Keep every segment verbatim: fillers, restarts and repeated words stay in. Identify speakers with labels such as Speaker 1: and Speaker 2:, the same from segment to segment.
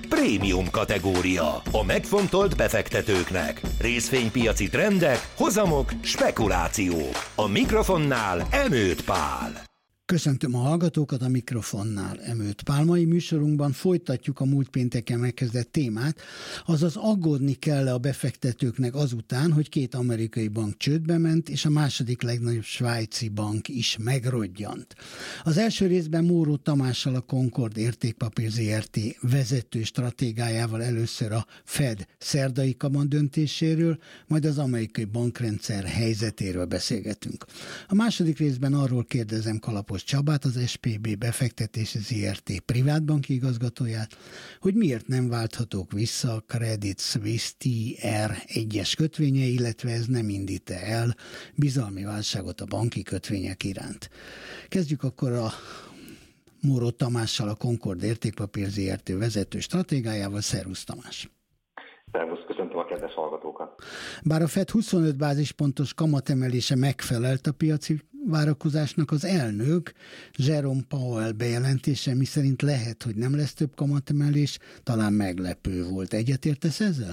Speaker 1: prémium kategória. A megfontolt befektetőknek. Részvénypiaci trendek, hozamok, spekulációk. A mikrofonnál Emőt Pál.
Speaker 2: Köszöntöm a hallgatókat, a mikrofonnál Emőt Pál. Mai műsorunkban folytatjuk a múlt pénteken megkezdett témát, azaz aggódni kell a befektetőknek azután, hogy két amerikai bank csődbe ment, és a második legnagyobb svájci bank is megrodjant. Az első részben Móró Tamással, a Concord Értékpapír zé er té vezető stratégájával először a Fed szerdai kamat döntéséről, majd az amerikai bankrendszer helyzetéről beszélgetünk. A második részben arról kérdezem Kalapos Csabát, az es pé bé Befektetési zé er té privátbanki igazgatóját, hogy miért nem válthatók vissza a Credit Suisse té er egyes kötvénye, illetve ez nem indít el bizalmi válságot a banki kötvények iránt. Kezdjük akkor a Móró Tamással, a Concord Értékpapír zé er té vezető stratégájával. Szervusz Tamás!
Speaker 3: Szervusz, köszöntöm a kedves hallgatókat!
Speaker 2: Bár a Fed huszonöt bázispontos kamatemelése megfelelt a piaci várakozásnak, az elnök Jerome Powell bejelentése, miszerint lehet, hogy nem lesz több kamatemelés, talán meglepő volt. Egyetértesz ezzel?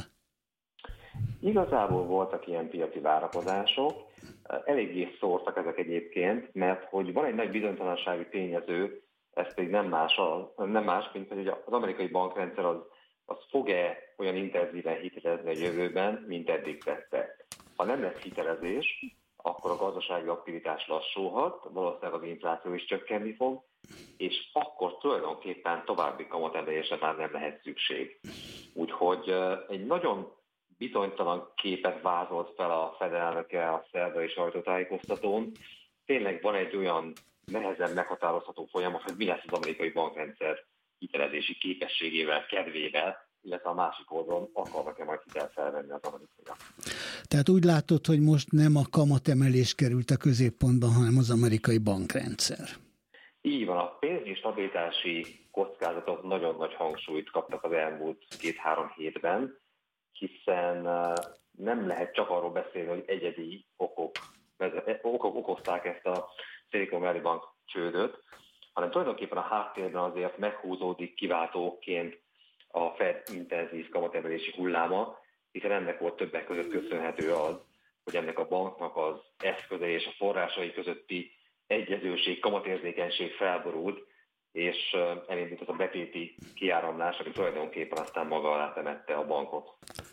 Speaker 3: Igazából voltak ilyen piaci várakozások, eléggé szórtak ezek egyébként, mert hogy van egy nagy bizonytalansági tényező, ez pedig nem más, nem más mint hogy az amerikai bankrendszer az, az fog-e olyan intenzíven hitelezni a jövőben, mint eddig tette. Ha nem lesz hitelezés, akkor a gazdasági aktivitás lassulhat, valószínűleg az infláció is csökkenni fog, és akkor tulajdonképpen további kamatemelésre már nem lehet szükség. Úgyhogy egy nagyon bizonytalan képet vázolt fel a Fed elnöke a szerdai sajtótájékoztatón. Tényleg van egy olyan nehezen meghatározható folyamat, hogy mi lesz az amerikai bankrendszer hitelezési képességével, kedvével, illetve a másik oldalon akarnak-e majd hitelt felvenni az amerikaiak.
Speaker 2: Tehát úgy látod, hogy most nem a kamatemelés került a középpontba, hanem az amerikai bankrendszer.
Speaker 3: Így van, a pénzügyi stabilitási kockázatok nagyon nagy hangsúlyt kaptak az elmúlt két-három hétben, hiszen nem lehet csak arról beszélni, hogy egyedi okok, okok okozták ezt a Silicon Valley Bank csődöt, hanem tulajdonképpen a háttérben azért meghúzódik kiváltóként a Fed intenzív kamatemelési hulláma, hiszen ennek volt többek között köszönhető az, hogy ennek a banknak az eszköze és a forrásai közötti egyezőség, kamatérzékenység felborult, és elindult az a betéti kiáramlás, ami tulajdonképpen aztán maga alá temette a bankot.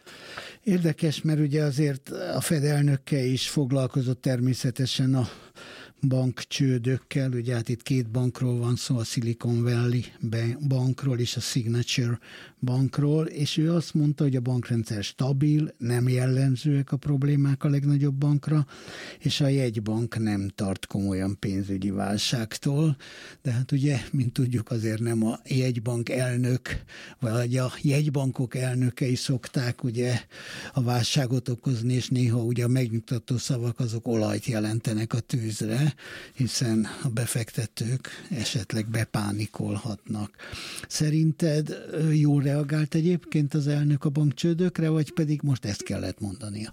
Speaker 2: Érdekes, mert ugye azért a Fed elnöke is foglalkozott természetesen a bankcsődökkel, ugye hát itt két bankról van szó, a Silicon Valley bankról és a Signature bankról, és ő azt mondta, hogy a bankrendszer stabil, nem jellemzőek a problémák a legnagyobb bankra, és a jegybank nem tart komolyan pénzügyi válságtól, de hát ugye, mint tudjuk, azért nem a jegybank elnök, vagy a jegybankok elnökei szokták ugye a válságot okozni, és néha ugye a megnyugtató szavak azok olajt jelentenek a tűzre, hiszen a befektetők esetleg bepánikolhatnak. Szerinted jól reagált egyébként az elnök a bankcsődökre, vagy pedig most ezt kellett mondania?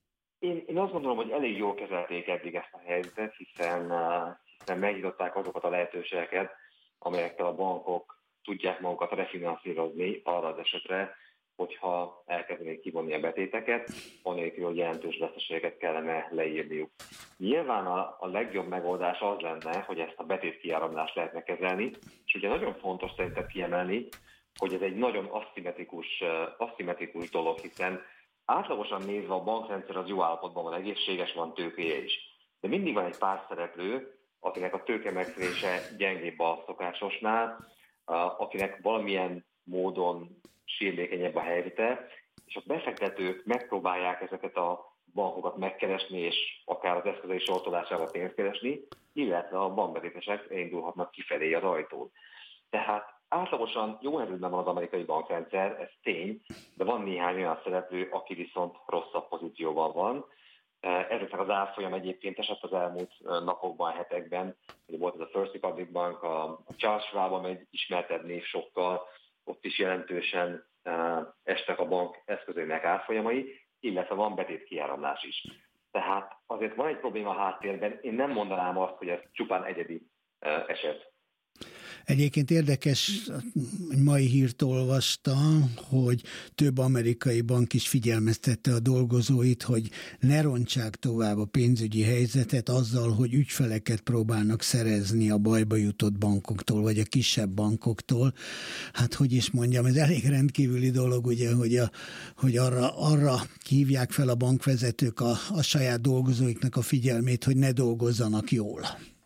Speaker 3: Én, én azt gondolom, hogy elég jól kezelték eddig ezt a helyzetet, hiszen, hiszen megnyitották azokat a lehetőségeket, amelyekkel a bankok tudják magukat refinanszírozni arra az esetre, hogyha elkezdenék kivonni a betéteket, anélkül, hogy jelentős veszteségeket kellene leírniuk. Nyilván a, a legjobb megoldás az lenne, hogy ezt a betét kiáramlást lehetne kezelni, és ugye nagyon fontos szerintem kiemelni, hogy ez egy nagyon aszimmetrikus, aszimmetrikus dolog, hiszen átlagosan nézve a bankrendszer az jó állapotban van, egészséges, van tőkéje is. De mindig van egy pár szereplő, akinek a tőke megfélése gyengébb a szokásosnál, akinek valamilyen módon sérülékenyebb a helyzete, és a befektetők megpróbálják ezeket a bankokat megkeresni, és akár az eszközei sortolásával pénzt keresni, illetve a bankbetétesek elindulhatnak kifelé az ajtón. Tehát átlagosan jó helyzetben van az amerikai bankrendszer, ez tény, de van néhány olyan szereplő, aki viszont rosszabb pozícióban van. Ezeknek az árfolyam egyébként esett az elmúlt napokban, hetekben. Volt ez a First Republic Bank, a Charles Schwab, amely egy ismertebb név sokkal, ott is jelentősen estek a bank eszközeinek árfolyamai, illetve van betét kiáramlás is. Tehát azért van egy probléma a háttérben, én nem mondanám azt, hogy ez csupán egyedi eset.
Speaker 2: Egyébként érdekes, mai hírt olvastam, hogy több amerikai bank is figyelmeztette a dolgozóit, hogy ne rontsák tovább a pénzügyi helyzetet azzal, hogy ügyfeleket próbálnak szerezni a bajba jutott bankoktól, vagy a kisebb bankoktól. Hát, hogy is mondjam, ez elég rendkívüli dolog, ugye, hogy, a, hogy arra, arra hívják fel a bankvezetők a, a saját dolgozóiknak a figyelmét, hogy ne dolgozzanak jól.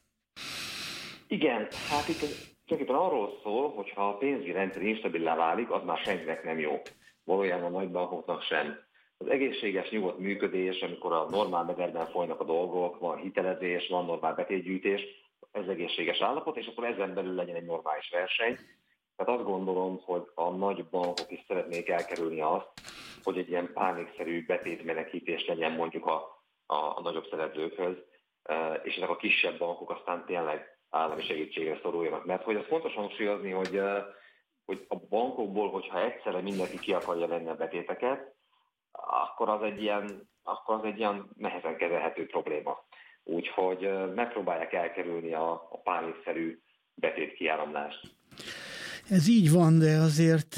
Speaker 3: Igen, hát itt tulajdonképpen arról szól, hogy ha a pénzügyi rendszer instabilá válik, az már senkinek nem jó. Valójában a nagybankoknak sem. Az egészséges, nyugodt működés, amikor a normál mederben folynak a dolgok, van hitelezés, van normál betétgyűjtés, ez egészséges állapot, és akkor ezen belül legyen egy normális verseny. Tehát azt gondolom, hogy a nagy bankok is szeretnék elkerülni azt, hogy egy ilyen pánikszerű betétmenekítés legyen mondjuk a, a, a nagyobb szereplőkhöz, és ezek a kisebb bankok aztán tényleg állami segítségre szoruljanak. Mert hogy az fontos hangsúlyozni, hogy, hogy a bankokból, hogyha egyszerre mindenki ki akarja venni a betéteket, akkor az egy ilyen, akkor az egy ilyen nehezen kezelhető probléma. Úgyhogy megpróbálják elkerülni a, a pánikszerű betétkiáramlást.
Speaker 2: Ez így van, de azért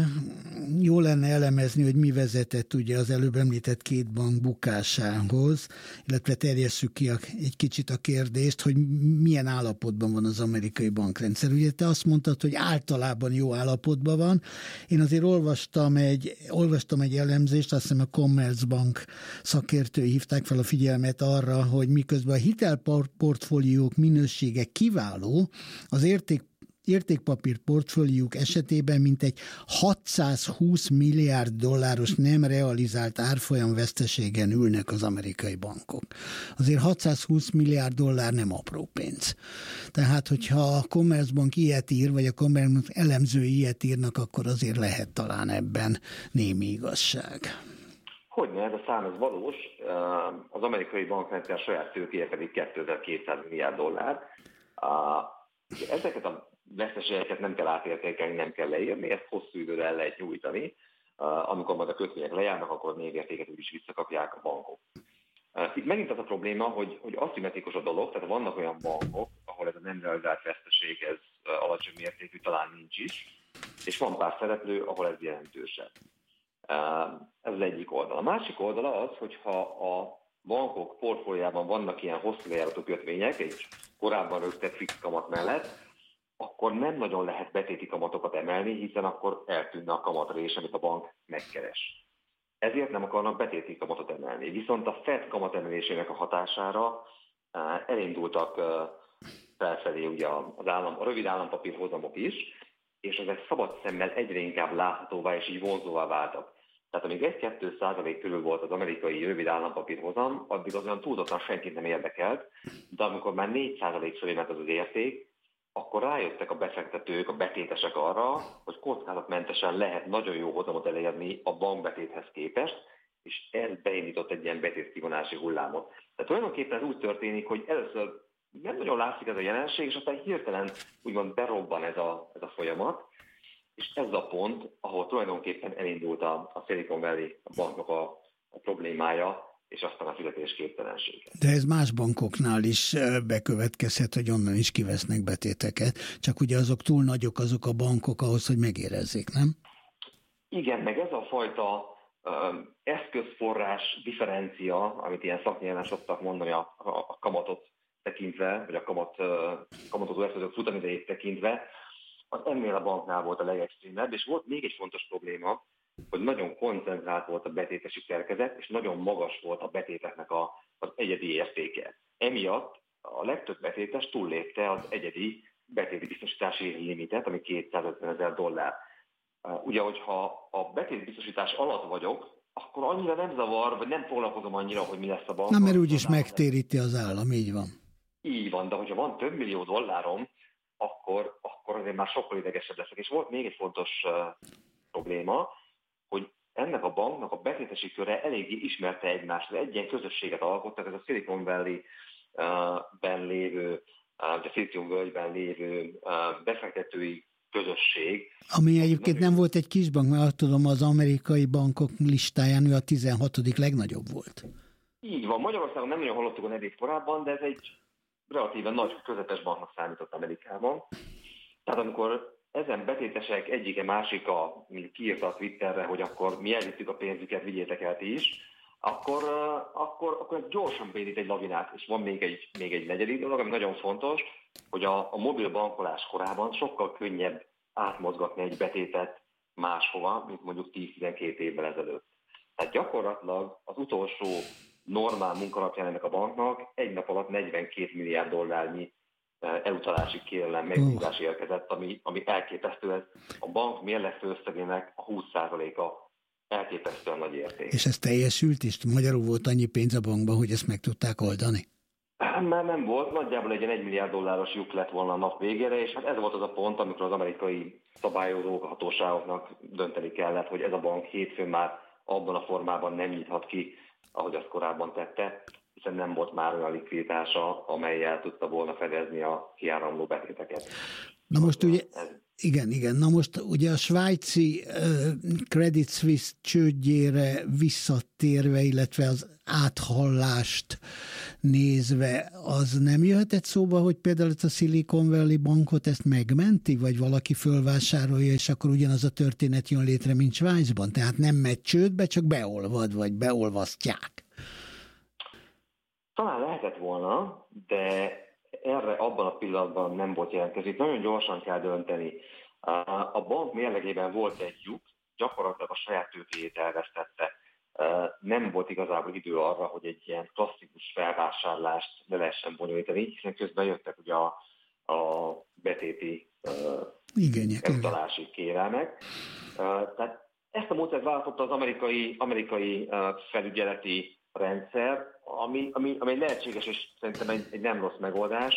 Speaker 2: jó lenne elemezni, hogy mi vezetett ugye az előbb említett két bank bukásához, illetve terjesszük ki a, egy kicsit a kérdést, hogy milyen állapotban van az amerikai bankrendszer. Ugye te azt mondtad, hogy általában jó állapotban van. Én azért olvastam egy, olvastam egy elemzést, azt hiszem a Commerzbank szakértői hívták fel a figyelmet arra, hogy miközben a hitelportfóliók minősége kiváló, az érték értékpapír portfóliók esetében mintegy hatszázhúsz milliárd dolláros nem realizált árfolyam veszteségen ülnek az amerikai bankok. Azért hatszázhúsz milliárd dollár nem apró pénz. Tehát, hogyha a Commerzbank ilyet ír, vagy a Commerzbank elemzői ilyet írnak, akkor azért lehet talán ebben némi igazság.
Speaker 3: Hogyne, ez a szám ez valós. Az amerikai bankrendszer saját tőkéje pedig kétezer-kétszáz milliárd dollár. Ezeket a veszteségeket nem kell átértékelni, nem kell leírni, ezt hosszú időre el lehet nyújtani. Amikor majd a kötvények lejárnak, akkor még értéket úgyis visszakapják a bankok. Itt megint az a probléma, hogy, hogy aszimmetrikus a dolog, tehát vannak olyan bankok, ahol ez a nem realizált veszteség ez alacsony mértékű, talán nincs is, és van pár szereplő, ahol ez jelentősebb. Ez az egyik oldal. A másik oldala az, hogyha a bankok portfóliában vannak ilyen hosszú lejáratú kötvények, egy korábban rögzített fix kamat mellett, akkor nem nagyon lehet betéti kamatokat emelni, hiszen akkor eltűnne a kamatrés, amit a bank megkeres. Ezért nem akarnak betéti kamatot emelni. Viszont a Fed kamatemelésének a hatására elindultak felfelé ugye az állam, a rövid állampapír hozamok is, és ezek szabad szemmel egyre inkább láthatóvá és így vonzóvá váltak. Tehát amíg egy-kettő százalék körül volt az amerikai rövid állampapír hozam, addig az olyan túlzottan senkit nem érdekelt, de amikor már négy százalék fölé ment az az érték, akkor rájöttek a befektetők, a betétesek arra, hogy kockázatmentesen lehet nagyon jó hozamot elérni a bankbetéthez képest, és ez beindított egy ilyen betétkivonási hullámot. Tehát tulajdonképpen ez úgy történik, hogy először nem nagyon látszik ez a jelenség, és aztán hirtelen úgymond berobban ez a, ez a folyamat, és ez a pont, ahol tulajdonképpen elindult a, a Silicon Valley banknak a, a problémája, és aztán a fizetésképtelenség.
Speaker 2: De ez más bankoknál is bekövetkezhet, hogy onnan is kivesznek betéteket, csak ugye azok túl nagyok azok a bankok ahhoz, hogy megérezzék, nem?
Speaker 3: Igen, meg ez a fajta um, eszközforrás differencia, amit ilyen szaknyelven szoktak mondani a, a, a kamatot tekintve, vagy a kamat, uh, kamatozó eszközök futamidejét tekintve, az ennél a banknál volt a legextrémebb, és volt még egy fontos probléma, hogy nagyon koncentrált volt a betétesi szerkezet, és nagyon magas volt a betéteknek a, az egyedi értéke. Emiatt a legtöbb betétes túllépte az egyedi betéti biztosítási limitet, ami kétszázötven ezer dollár. Ugye, hogyha a betétbiztosítás alatt vagyok, akkor annyira nem zavar, vagy nem foglalkozom annyira, hogy mi lesz a bank.
Speaker 2: Na, mert úgyis megtéríti az állam, így van.
Speaker 3: Így van, de hogyha van több millió dollárom, akkor, akkor azért már sokkal idegesebb leszek. És volt még egy fontos uh, probléma, hogy ennek a banknak a betétesi köre eléggé ismerte egymást. Egy ilyen közösséget alkottak, ez a Silicon Valley-ben lévő, uh, a Silicon Valley-ben lévő uh, befektetői közösség.
Speaker 2: Ami egyébként nem volt egy kis bank, mert azt tudom, az amerikai bankok listáján ő a tizenhatodik legnagyobb volt.
Speaker 3: Így van. Magyarországon nem nagyon hallottuk a nevét korábban, de ez egy relatíven nagy közepes banknak számított Amerikában. Tehát amikor ezen betétesek egyike másika kiírta a Twitterre, hogy akkor mi elvittük a pénzüket, vigyétek el ti is, akkor, akkor, akkor gyorsan bénít egy lavinát. És van még egy, még egy negyedik dolog, ami nagyon fontos, hogy a, a mobil bankolás korában sokkal könnyebb átmozgatni egy betétet máshova, mint mondjuk tíz-tizenkét évvel ezelőtt. Tehát gyakorlatilag az utolsó normál munkanapján ennek a banknak egy nap alatt negyvenkét milliárd dollárnyi elutalási kérelem megbízás érkezett, ami, ami elképesztő. Ez a bank mérlegfő összegének a húsz százaléka elképesztően nagy érték.
Speaker 2: És ez teljesült is? Magyarul volt annyi pénz a bankban, hogy ezt meg tudták oldani?
Speaker 3: Már nem volt, nagyjából egy egy milliárd dolláros lyuk lett volna a nap végére, és hát ez volt az a pont, amikor az amerikai szabályozók, hatóságoknak dönteni kellett, hogy ez a bank hétfőn már abban a formában nem nyithat ki, ahogy azt korábban tette, hiszen nem volt már olyan likviditása, amellyel tudta volna fedezni a kiáramló betéteket.
Speaker 2: Na most ugye, igen, igen, na most ugye a svájci uh, Credit Suisse csődjére visszatérve, illetve az áthallást nézve, az nem jöhetett szóba, hogy például a Silicon Valley bankot ezt megmenti, vagy valaki fölvásárolja, és akkor ugyanaz a történet jön létre, mint Svájcban? Tehát nem megy csődbe, csak beolvad, vagy beolvasztják.
Speaker 3: Talán lehetett volna, de erre abban a pillanatban nem volt jelentkezik. Nagyon gyorsan kell dönteni. A bank mérlegében volt egy lyuk, gyakorlatilag a saját tőkéjét elvesztette. Nem volt igazából idő arra, hogy egy ilyen klasszikus felvásárlást le lehessen bonyolítani, hiszen közben jöttek ugye a, a betéti utalási kérelmek. Tehát ezt a módszert választotta az amerikai, amerikai felügyeleti rendszer, ami, ami, ami egy lehetséges és szerintem egy, egy nem rossz megoldás.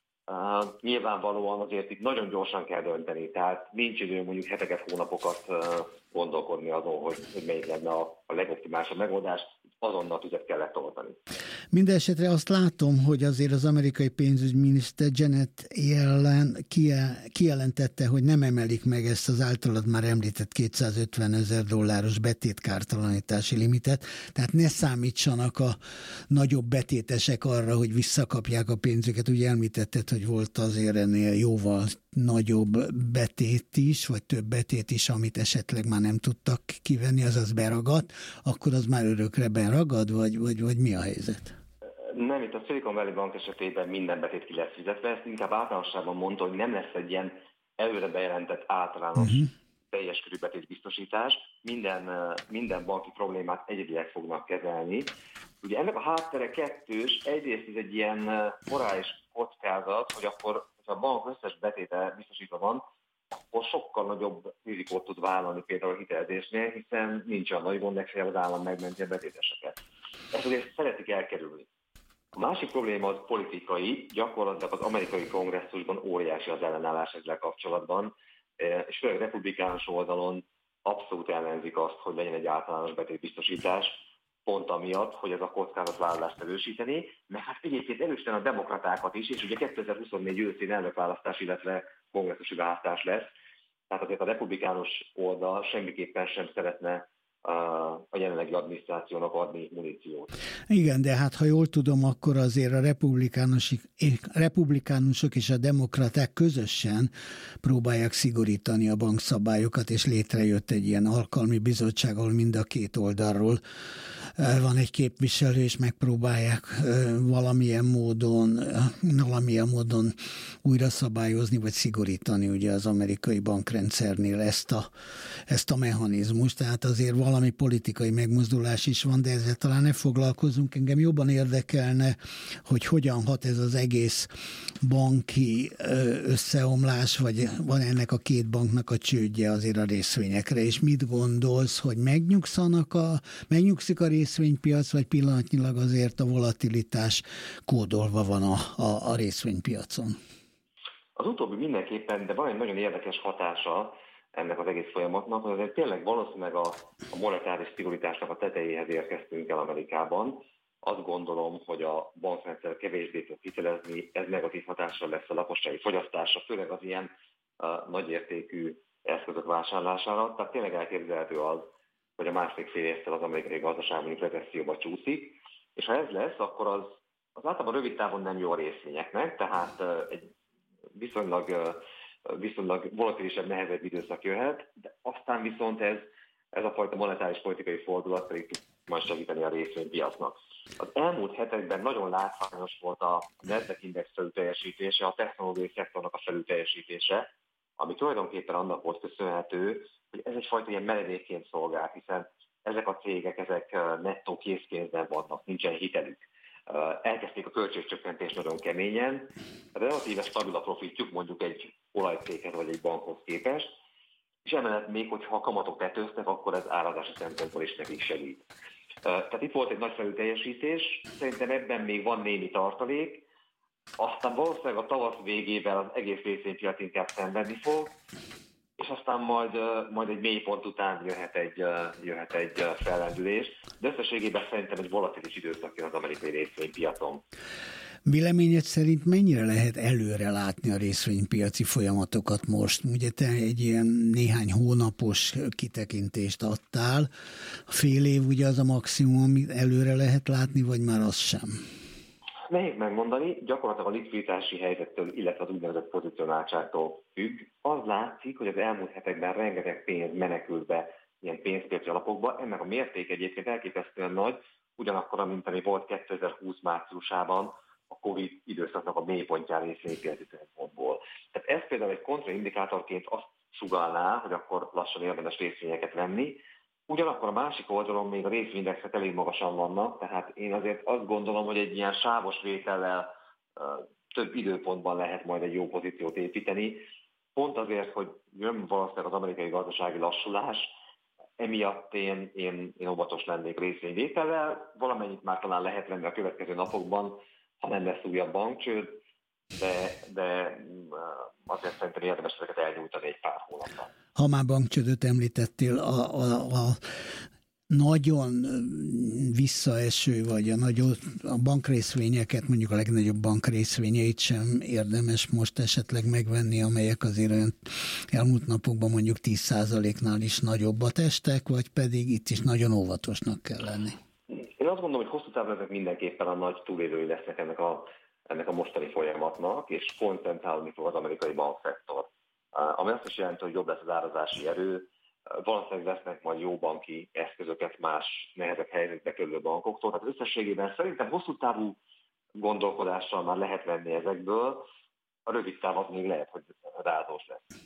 Speaker 3: Uh, nyilvánvalóan azért itt nagyon gyorsan kell dönteni, tehát nincs idő mondjuk heteket, hónapokat uh, gondolkodni azon, hogy, hogy melyik lenne a, a legoptimálisabb megoldás, azonnal tüzet kellett oltani.
Speaker 2: Mindenesetre azt látom, hogy azért az amerikai pénzügyminiszter Janet Yellen kijelentette, hogy nem emelik meg ezt az általad már említett kétszázötven ezer dolláros betétkártalanítási limitet, tehát ne számítsanak a nagyobb betétesek arra, hogy visszakapják a pénzüket. Ugye említetted, hogy volt azért ennél jóval nagyobb betét is, vagy több betét is, amit esetleg már nem tudtak kivenni, azaz beragadt, akkor az már örökre beragad, vagy, vagy, vagy mi a helyzet?
Speaker 3: Nem, itt a Silicon Valley Bank esetében minden betét ki lesz fizetve, ezt inkább általánosságban mondta, hogy nem lesz egy ilyen előre bejelentett általános uh-huh. teljes körű betétbiztosítás, minden, minden banki problémát egyedileg fognak kezelni. Ugye ennek a háttere kettős, egyrészt ez egy ilyen morális kockázat, hogy akkor, ha a bank összes betéte biztosítva van, akkor sokkal nagyobb rizikót tud vállalni például a hitelezésnél, hiszen nincs olyan nagy gond, legfeljebb az állam megmenti a betéteseket. Ezt azért szeretik elkerülni. A másik probléma az politikai, gyakorlatilag az amerikai kongresszusban óriási az ellenállás ezzel kapcsolatban, és főleg republikánus oldalon abszolút ellenzik azt, hogy legyen egy általános betétbiztosítás, pont amiatt, hogy ez a kockázatvállalást erősíteni, mert hát egyébként erősíteni a demokratákat is, és ugye kétezer-huszonnégy őszén elnökválasztás, illetve kongresszusi választás lesz, tehát azért a republikánus oldal semmiképpen sem szeretne a jelenlegi adminisztrációnak adni muníciót.
Speaker 2: Igen, de hát ha jól tudom, akkor azért a republikánusok, republikánusok és a demokraták közösen próbálják szigorítani a bankszabályokat, és létrejött egy ilyen alkalmi bizottság, ahol mind a két oldalról van egy képviselő, és megpróbálják valamilyen módon, valamilyen módon újra szabályozni, vagy szigorítani ugye az amerikai bankrendszernél ezt a, ezt a mechanizmust. Tehát azért valami politikai megmozdulás is van, de ezzel talán ne foglalkozunk. Engem jobban érdekelne, hogy hogyan hat ez az egész banki összeomlás, vagy van ennek a két banknak a csődje azért a részvényekre, és mit gondolsz, hogy megnyugszanak a, megnyugszik a részvénypiac, vagy pillanatnyilag azért a volatilitás kódolva van a, a, a részvénypiacon?
Speaker 3: Az utóbbi mindenképpen, de van egy nagyon érdekes hatása ennek az egész folyamatnak, hogy azért tényleg valószínűleg a, a monetáris szigoritásnak a tetejéhez érkeztünk el Amerikában. Azt gondolom, hogy a bankrendszer kevésbé fog hitelezni, ez negatív hatással lesz a lakossági fogyasztásra, főleg az ilyen uh, nagyértékű eszközök vásárlására. Tehát tényleg elképzelhető az, hogy a második fél évtől az amerikai gazdaság mondjuk recesszióba csúszik, és ha ez lesz, akkor az, az általában rövid távon nem jó a részvényeknek, tehát uh, egy viszonylag uh, viszonylag volatilisebb, nehezebb időszak jöhet, de aztán viszont ez, ez a fajta monetáris politikai fordulat pedig tud majd segíteni a részvénypiacnak. Az elmúlt hetekben nagyon látványos volt a Nasdaq Index felülteljesítése, a technológiai szektornak a felülteljesítése, ami tulajdonképpen annak volt köszönhető, hogy ez egyfajta ilyen meredékként szolgál, hiszen ezek a cégek, ezek nettó készpénzben vannak, nincsen hitelük. Elkezdték a költségcsökkentést nagyon keményen, relatíve stabil a profitjuk mondjuk egy olajcéghez vagy egy bankhoz képest, és emellett még, hogyha a kamatok tetőznek, akkor ez árazási szempontból is nekik segít. Tehát itt volt egy nagy felülteljesítés, szerintem ebben még van némi tartalék, aztán valószínűleg a tavasz végével az egész részvénypiac inkább szenvedni fog, és aztán majd, majd egy mélypont után jöhet egy, jöhet egy fellendülés, de összességében szerintem egy volatilis időszak jön az amerikai részvénypiacon.
Speaker 2: Véleményed szerint mennyire lehet előre látni a részvénypiaci folyamatokat most? Ugye te egy ilyen néhány hónapos kitekintést adtál. Fél év ugye az a maximum, amit előre lehet látni, vagy már az sem?
Speaker 3: Nehéz megmondani, gyakorlatilag a likviditási helyzettől, illetve az úgynevezett pozicionáltságtól függ. Az látszik, hogy az elmúlt hetekben rengeteg pénz menekült be ilyen pénzpiaci alapokba. Ennek a mérték egyébként elképesztően nagy, ugyanakkor, mint ami volt kétezer-húsz márciusában, a Covid időszaknak a mélypontján részvénypiaci szempontból. Tehát ez például egy kontraindikátorként azt sugallná, hogy akkor lassan érdemes részvényeket venni. Ugyanakkor a másik oldalon még a részvényindexek elég magasan vannak, tehát én azért azt gondolom, hogy egy ilyen sávos vétellel több időpontban lehet majd egy jó pozíciót építeni. Pont azért, hogy jön valószínűleg az amerikai gazdasági lassulás, emiatt én, én, én óvatos lennék részvényvétellel. Valamennyit már talán lehet venni a következő napokban, ha nem lesz újabb bankcsőd, de, de azért szerintem érdemes ezeket elnyújtani egy pár hónapban.
Speaker 2: Ha már bankcsődöt említettél, a, a, a nagyon visszaeső, vagy a, nagyon, a bankrészvényeket, mondjuk a legnagyobb bankrészvényeit sem érdemes most esetleg megvenni, amelyek azért olyan elmúlt napokban mondjuk tíz százaléknál is nagyobbat estek, vagy pedig itt is nagyon óvatosnak kell lenni?
Speaker 3: Én azt gondolom, hogy hosszú távon ezek mindenképpen a nagy túlélői lesznek ennek a, ennek a mostani folyamatnak, és koncentrálni fog az amerikai bankszektor. Ami azt is jelenti, hogy jobb lesz az árazási erő, valószínűleg vesznek majd jó banki eszközöket más nehezebb helyzetbe kerülő bankoktól. Tehát összességében szerintem hosszú távú gondolkodással már lehet venni ezekből, a rövid táv az még lehet, hogy rázós lesz.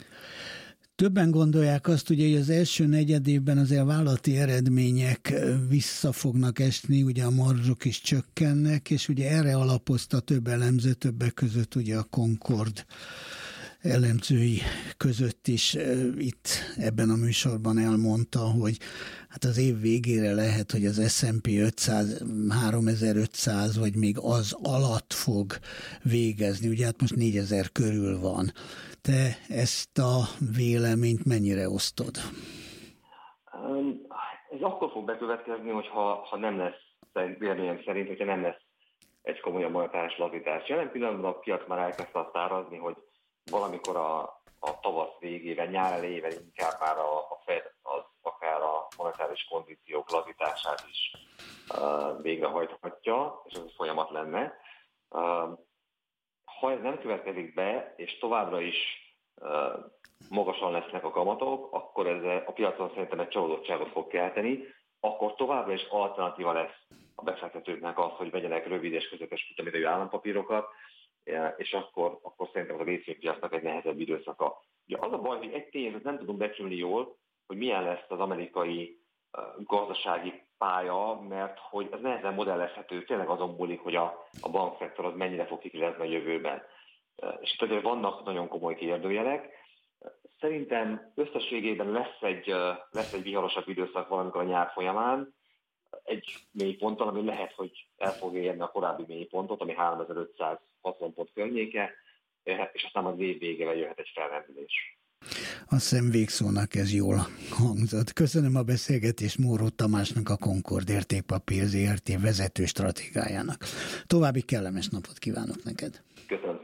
Speaker 2: Többen gondolják azt, ugye, hogy az első negyedévben azért a vállalati eredmények vissza fognak esni, ugye a marzsok is csökkennek, és ugye erre alapozta több elemző, többek között ugye a Concord elemzői között is itt ebben a műsorban elmondta, hogy hát az év végére lehet, hogy az es and pé ötszáz, háromezer-ötszáz vagy még az alatt fog végezni. Ugye hát most négyezer körül van. Te ezt a véleményt mennyire osztod?
Speaker 3: Ez akkor fog bekövetkezni, hogyha ha nem lesz, véleményem szerint, hogyha nem lesz egy komolyabb monetáris lazítás. Jelen pillanatban a piac már elkezdte azt árazni, hogy valamikor a, a tavasz végében, nyár elejével inkább már a, a Fed az akár a monetáris kondíciók lazítását is uh, végrehajthatja, és ez egy folyamat lenne. Uh, ha ez nem következik be, és továbbra is uh, magasan lesznek a kamatok, akkor ez a piacon szerintem egy csalódottságot fog kelteni, akkor továbbra is alternatíva lesz a befektetőknek az, hogy vegyenek rövid és közepes futamidejű állampapírokat, és akkor, akkor szerintem a részvénypiacnak egy nehezebb időszaka. Ugye az a baj, hogy egy tényezőt nem tudunk becsülni jól, hogy milyen lesz az amerikai uh, gazdasági pálya, mert hogy ez nehezen modellezhető, tényleg azon múlik, hogy a, a bankszektor az mennyire fog kiklezni a jövőben. Uh, és itt azért vannak nagyon komoly kérdőjelek. Szerintem összességében lesz egy, uh, lesz egy viharosabb időszak valamikor a nyár folyamán, egy mélyponttal, ami lehet, hogy el fogja érni a korábbi mélypontot, ami háromezer-ötszázhatvan pont környéke, és aztán az év végével jöhet egy fellendülés.
Speaker 2: Azt hiszem végszónak ez jól hangzott. Köszönöm a beszélgetést Móró Tamásnak, a Concord Értékpapír zé er té vezető stratégájának. További kellemes napot kívánok neked!
Speaker 3: Köszönöm.